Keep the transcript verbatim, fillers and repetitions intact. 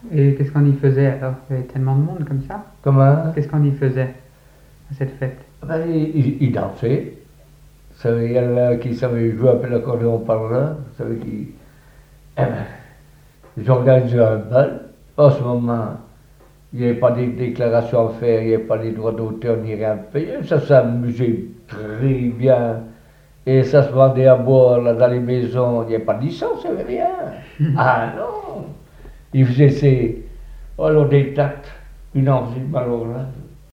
Et qu'est-ce qu'on y faisait alors? Il y avait tellement de monde comme ça. Comment? Qu'est-ce qu'on y faisait à cette fête? Ben, il, il, il dansait. Vous savez, il y en a qui savaient jouer un peu l'accordéon par là. Vous savez qui. Eh ben, ils organisaient un bal. En ce moment, il n'y avait pas de déclaration à faire, il n'y avait pas les droits d'auteur ni rien à payer. Ça s'amusait très bien. Et ça se vendait à boire là, dans les maisons. Il n'y avait pas de licence, il n'y avait rien. Ah non! Ils faisaient ces. Alors des tacts, une envie malheureuse.